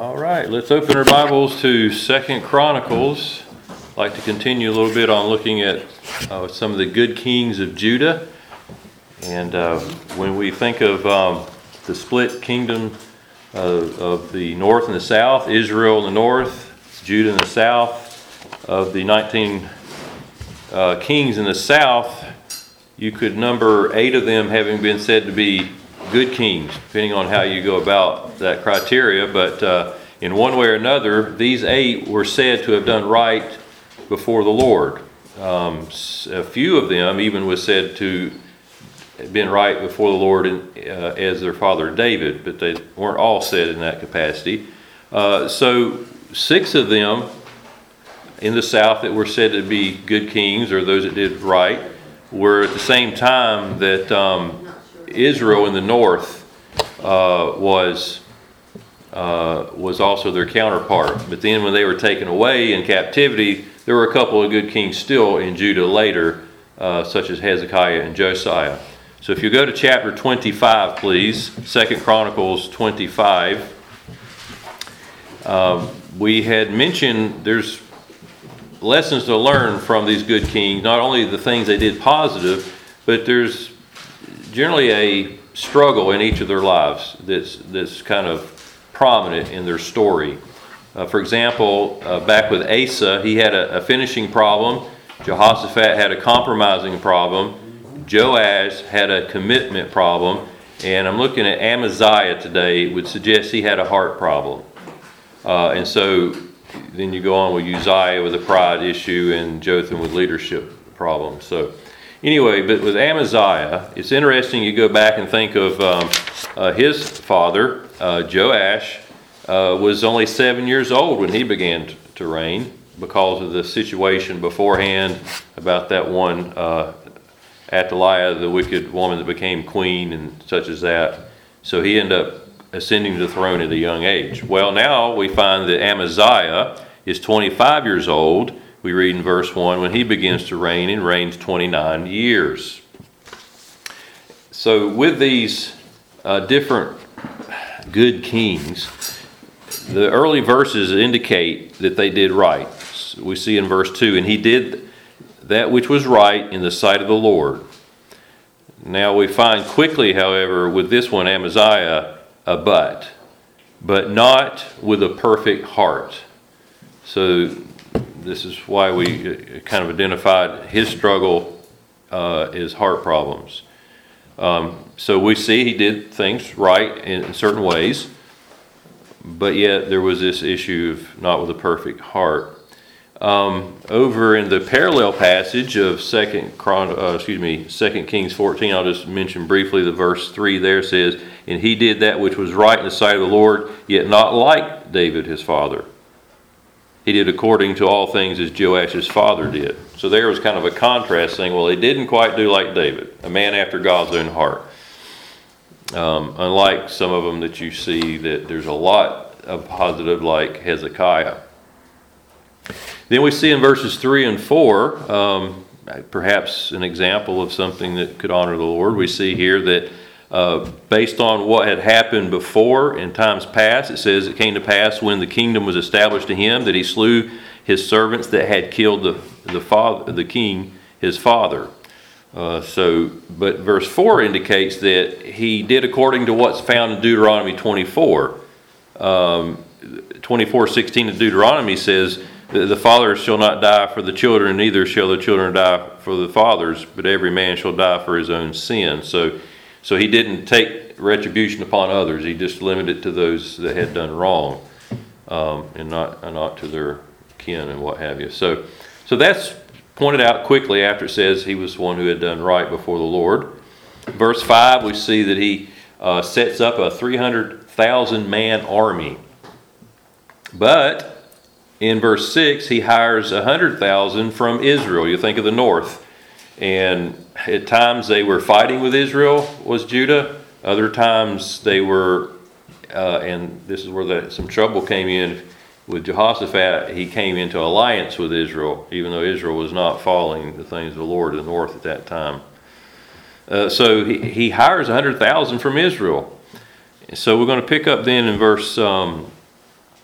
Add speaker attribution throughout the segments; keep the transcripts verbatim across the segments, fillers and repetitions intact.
Speaker 1: All right, let's open our Bibles to Second Chronicles. I'd like to continue a little bit on looking at uh, some of the good kings of Judah. And uh, when we think of um, the split kingdom uh, of the north and the south, Israel in the north, Judah in the south, of the nineteen uh, kings in the south, you could number eight of them having been said to be good kings, depending on how you go about that criteria. But uh, in one way or another, these eight were said to have done right before the Lord. Um, a few of them even was said to have been right before the Lord in, uh, as their father David, but they weren't all said in that capacity. Uh, so six of them in the south that were said to be good kings, or those that did right, were at the same time that um, Israel in the north uh, was uh, was also their counterpart. But then when they were taken away in captivity, there were a couple of good kings still in Judah later, uh, such as Hezekiah and Josiah. So if you go to chapter twenty-five, please, Second Chronicles twenty-five. Um, we had mentioned there's lessons to learn from these good kings, not only the things they did positive, but there's generally a struggle in each of their lives that's that's kind of prominent in their story. Uh, for example, uh, back with Asa, he had a, a finishing problem. Jehoshaphat had a compromising problem. Joash had a commitment problem. And I'm looking at Amaziah today. It would suggest he had a heart problem. Uh, and so then you go on with Uzziah with a pride issue and Jotham with leadership problems. So anyway, but with Amaziah, it's interesting you go back and think of um, uh, his father, uh, Joash, uh, was only seven years old when he began t- to reign because of the situation beforehand about that one uh, Athaliah, the wicked woman that became queen and such as that. So he ended up ascending to the throne at a young age. Well, now we find that Amaziah is twenty-five years old. We read in verse one, when he begins to reign and reigns twenty-nine years. So with these uh, different good kings, the early verses indicate that they did right. We see in verse two, and he did that which was right in the sight of the Lord. Now we find quickly, however, with this one, Amaziah, a but, but not with a perfect heart. So this is why we kind of identified his struggle uh, as heart problems. Um, so we see he did things right in, in certain ways, but yet there was this issue of not with a perfect heart. Um, over in the parallel passage of Second Chron- uh, excuse me, Second Kings fourteen, I'll just mention briefly the verse three there says, "And he did that which was right in the sight of the Lord, yet not like David his father. He did according to all things as Joash his father did." So there was kind of a contrast saying, well, he didn't quite do like David, a man after God's own heart. Um, unlike some of them that you see that there's a lot of positive like Hezekiah. Then we see in verses three and four, um, perhaps an example of something that could honor the Lord. We see here that Uh, based on what had happened before in times past, it says it came to pass when the kingdom was established to him that he slew his servants that had killed the the father, the king, his father. Uh, so, but verse four indicates that he did according to what's found in Deuteronomy twenty-four. Um, twenty-four sixteen of Deuteronomy says that the fathers shall not die for the children, neither shall the children die for the fathers, but every man shall die for his own sin. So. So he didn't take retribution upon others. He just limited it to those that had done wrong, um, and not and not to their kin and what have you. So, so that's pointed out quickly after it says he was one who had done right before the Lord. Verse five, we see that he uh, sets up a three hundred thousand man army. But in verse six, he hires one hundred thousand from Israel. You think of the north. And at times they were fighting with Israel, was Judah. Other times they were, uh, and this is where the, some trouble came in with Jehoshaphat. He came into alliance with Israel, even though Israel was not following the things of the Lord in the north at that time. Uh, so he, he hires one hundred thousand from Israel. So we're going to pick up then in verse um,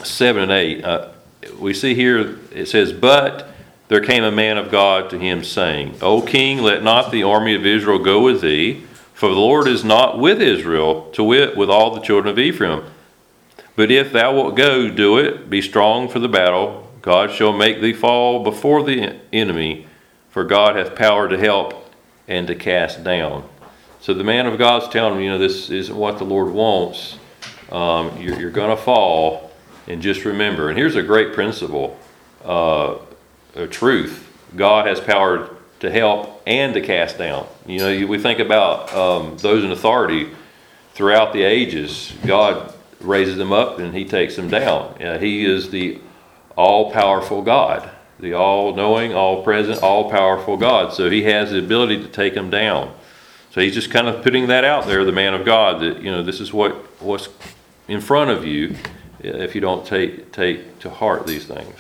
Speaker 1: seven and eight, uh, we see here it says, "But there came a man of God to him, saying, O king, let not the army of Israel go with thee, for the Lord is not with Israel, to wit, with all the children of Ephraim. But if thou wilt go, do it, be strong for the battle. God shall make thee fall before the enemy, for God hath power to help and to cast down." So the man of God's telling him, you know, this isn't what the Lord wants. Um, you're you're going to fall, and just remember. And here's a great principle, uh, a truth. God has power to help and to cast down. You know, you, we think about um, those in authority throughout the ages. God raises them up and he takes them down. Uh, he is the all-powerful God, the all-knowing, all-present, all-powerful God. So he has the ability to take them down. So he's just kind of putting that out there, the man of God, that, you know, this is what what's in front of you if you don't take take to heart these things.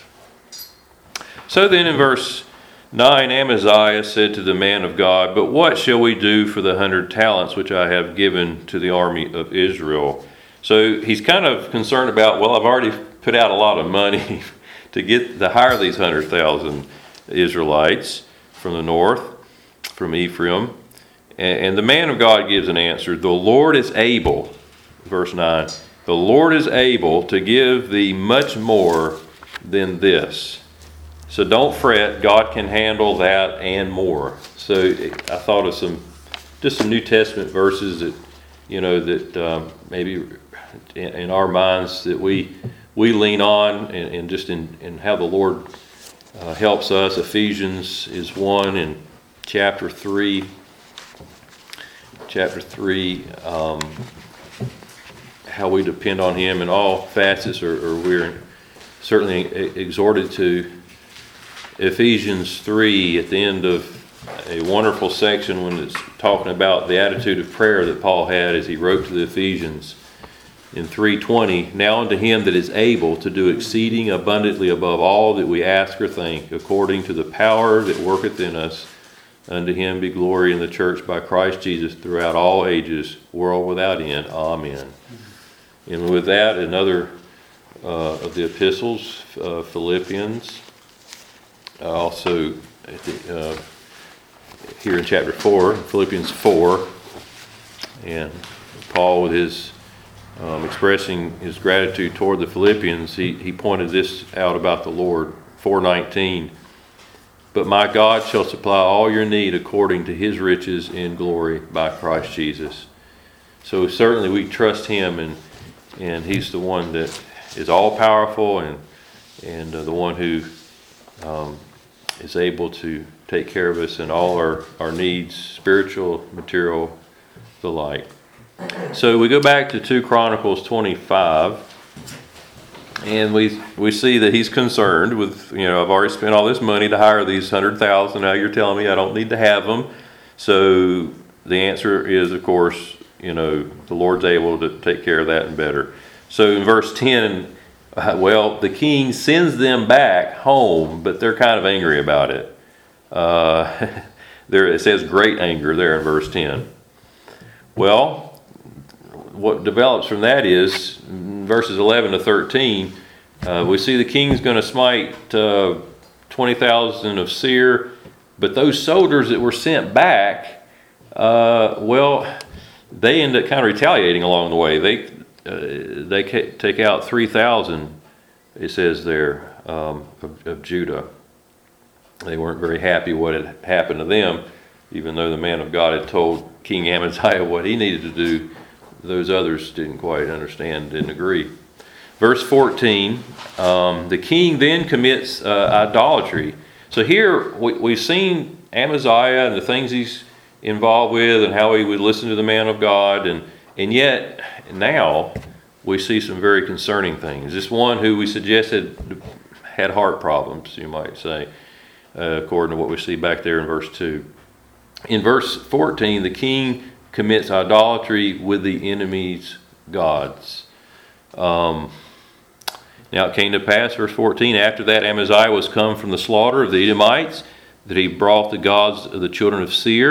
Speaker 1: So then in verse nine, Amaziah said to the man of God, "But what shall we do for the hundred talents which I have given to the army of Israel?" So he's kind of concerned about, well, I've already put out a lot of money to get to hire these hundred thousand Israelites from the north, from Ephraim. And, and the man of God gives an answer. "The Lord is able," verse nine, "the Lord is able to give thee much more than this. So don't fret, God can handle that and more." So I thought of some, just some New Testament verses that, you know, that um, maybe in, in our minds that we we lean on, and, and just in, in how the Lord uh, helps us. Ephesians is one, in chapter three. Chapter three, um, how we depend on Him in all facets, or, or we're certainly exhorted to. Ephesians three, at the end of a wonderful section when it's talking about the attitude of prayer that Paul had as he wrote to the Ephesians in three twenty, "Now unto him that is able to do exceeding abundantly above all that we ask or think, according to the power that worketh in us, unto him be glory in the church by Christ Jesus throughout all ages, world without end. Amen." And with that, another uh, of the epistles, uh, Philippians. Uh, also, at the, uh, here in chapter four, Philippians four, and Paul, with his um, expressing his gratitude toward the Philippians, he, he pointed this out about the Lord, four nineteen. "But my God shall supply all your need according to his riches in glory by Christ Jesus." So certainly we trust him, and and he's the one that is all powerful, and and uh, the one who um, is able to take care of us in all our, our needs, spiritual, material, the like. So we go back to two Chronicles twenty-five, and we we see that he's concerned with, you know, I've already spent all this money to hire these hundred thousand. Now you're telling me I don't need to have them. So the answer is, of course, you know, the Lord's able to take care of that and better. So in verse ten, uh, well, the king sends them back home, but they're kind of angry about it. Uh, there it says great anger there in verse ten. Well, what develops from that is verses eleven to thirteen. Uh, we see the king's going to smite uh, twenty thousand of Seir, but those soldiers that were sent back, uh, well, they end up kind of retaliating along the way. They uh, they take out three thousand, it says there, um, of, of Judah. They weren't very happy what had happened to them, even though the man of God had told King Amaziah what he needed to do. Those others didn't quite understand, didn't agree. Verse fourteen, um, the king then commits uh, idolatry. So here we, we've seen Amaziah and the things he's involved with and how he would listen to the man of God. And, and yet now we see some very concerning things. This one who we suggested had heart problems, you might say, uh, according to what we see back there in verse two. In verse fourteen, the king commits idolatry with the enemy's gods. Um, now it came to pass, verse fourteen, after that Amaziah was come from the slaughter of the Edomites, that he brought the gods of the children of Seir,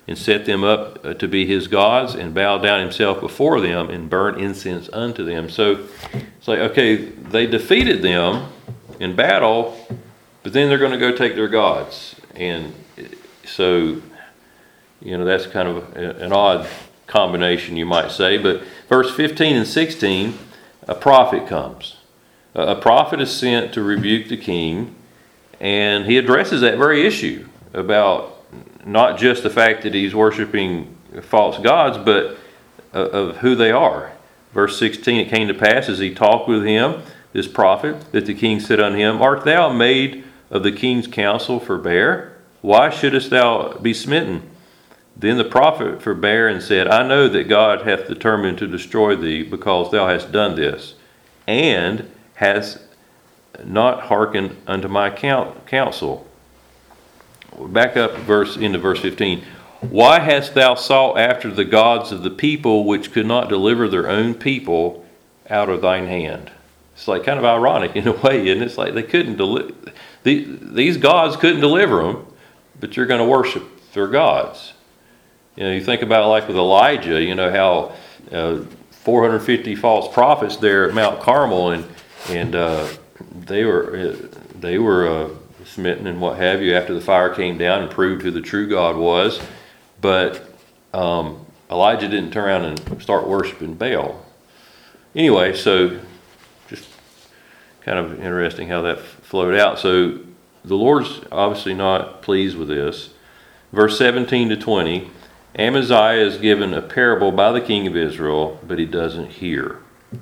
Speaker 1: and set them up uh, to be his gods, and bow down himself before them, and burn incense unto them. So it's like, okay, they defeated them in battle, but then they're going to go take their gods. And so, you know, that's kind of an odd combination, you might say. But verse fifteen and sixteen, a prophet comes. A prophet is sent to rebuke the king, and he addresses that very issue about not just the fact that he's worshiping false gods, but of who they are. Verse sixteen, it came to pass as he talked with him, this prophet, that the king said unto him, Art thou made of the king's counsel forbear? Why shouldest thou be smitten? Then the prophet forbear and said, I know that God hath determined to destroy thee, because thou hast done this, and hast not hearkened unto my counsel. Back up verse into verse fifteen. Why hast thou sought after the gods of the people, which could not deliver their own people out of thine hand? It's like kind of ironic in a way, isn't it? It's like they couldn't deliver. The, these gods couldn't deliver them, but you're going to worship their gods. You know, you think about like with Elijah, you know, how uh, four hundred fifty false prophets there at Mount Carmel, and and uh, they were they were uh, smitten and what have you after the fire came down and proved who the true God was. But um, Elijah didn't turn around and start worshiping Baal. Anyway, so just kind of interesting how that flowed out. So the Lord's obviously not pleased with this. Verse seventeen to twenty, Amaziah is given a parable by the king of Israel, but he doesn't hear.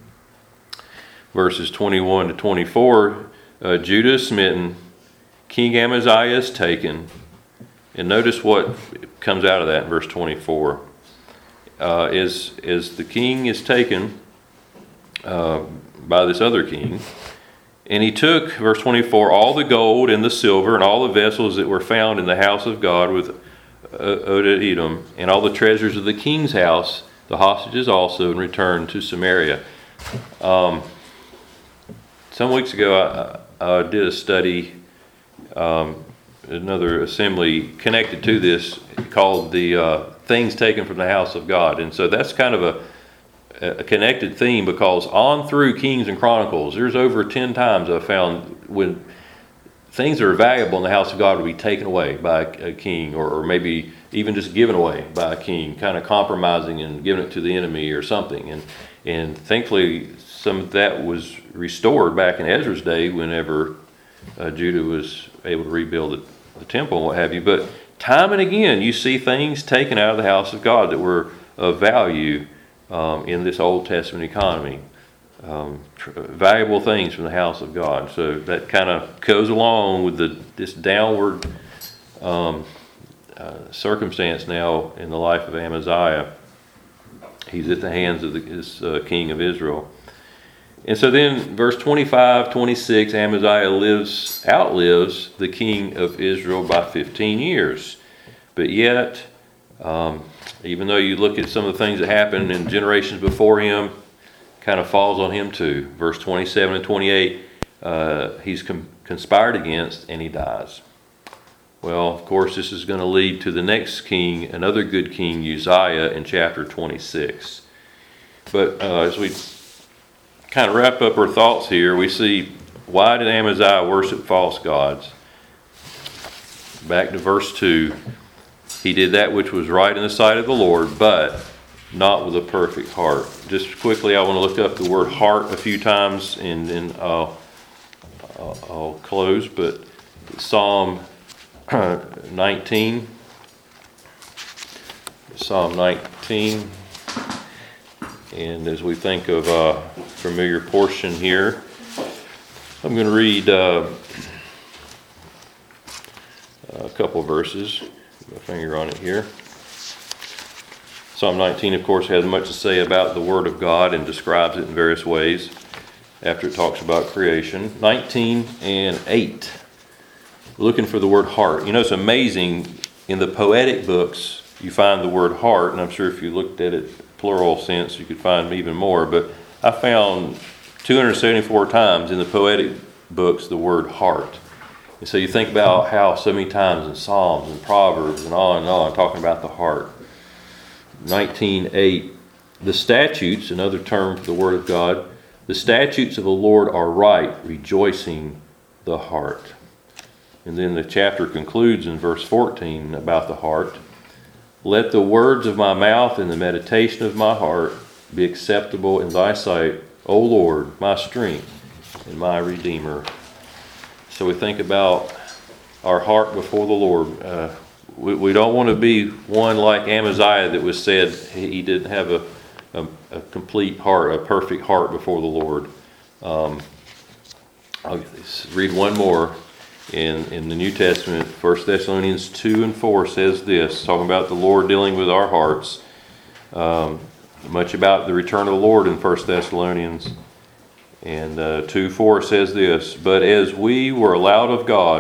Speaker 1: Verses twenty-one to twenty-four, uh, Judah is smitten, King Amaziah is taken, and notice what comes out of that in verse twenty-four. Uh, is, is the king is taken uh, by this other king, and he took, verse twenty-four, all the gold and the silver and all the vessels that were found in the house of God with Obed-Edom, and all the treasures of the king's house, the hostages also, and returned to Samaria. Um, some weeks ago, I, I did a study, um, another assembly connected to this, called the uh, Things Taken from the House of God. And so that's kind of a, a connected theme, because on through Kings and Chronicles, there's over ten times I've found when things that are valuable in the house of God will be taken away by a king, or, or maybe even just given away by a king, kind of compromising and giving it to the enemy or something. And and thankfully, some of that was restored back in Ezra's day, whenever uh, Judah was able to rebuild the, the temple and what have you. But time and again, you see things taken out of the house of God that were of value um, in this Old Testament economy. Um, tr- valuable things from the house of God. So that kind of goes along with the this downward um, uh, circumstance now in the life of Amaziah. He's at the hands of the, this uh, king of Israel. And so then verse twenty-five, twenty-six, Amaziah lives, outlives the king of Israel by fifteen years. But yet, um, even though you look at some of the things that happened in generations before him, kind of falls on him too. Verse twenty-seven and twenty-eight, uh, he's com- conspired against and he dies. Well, of course, this is going to lead to the next king, another good king, Uzziah, in chapter twenty-six. But uh, as we kind of wrap up our thoughts here, we see, why did Amaziah worship false gods? Back to verse two. He did that which was right in the sight of the Lord, but not with a perfect heart. Just quickly, I want to look up the word heart a few times, and then I'll, I'll, I'll close. But Psalm nineteen, Psalm nineteen, and as we think of a familiar portion here, I'm going to read uh, a couple of verses. Put my finger on it here. Psalm nineteen, of course, has much to say about the Word of God and describes it in various ways after it talks about creation. nineteen and eight. Looking for the word heart. You know, it's amazing. In the poetic books, you find the word heart, and I'm sure if you looked at it plural sense, you could find even more. But I found two hundred seventy-four times in the poetic books the word heart. And so you think about how so many times in Psalms and Proverbs and on and on, talking about the heart. nineteen eight, the statutes, another term for the Word of God, the statutes of the Lord are right, rejoicing the heart. And then the chapter concludes in verse fourteen about the heart. Let the words of my mouth and the meditation of my heart be acceptable in thy sight, O Lord, my strength and my Redeemer. So we think about our heart before the Lord. Uh, we, we don't want to be one like Amaziah that was said he didn't have a, a, a complete heart, a perfect heart before the Lord. Um, I'll read one more. In, in the New Testament, First Thessalonians two and four says this, talking about the Lord dealing with our hearts. Um, much about the return of the Lord in First Thessalonians. And uh, two four says this, but as we were allowed of God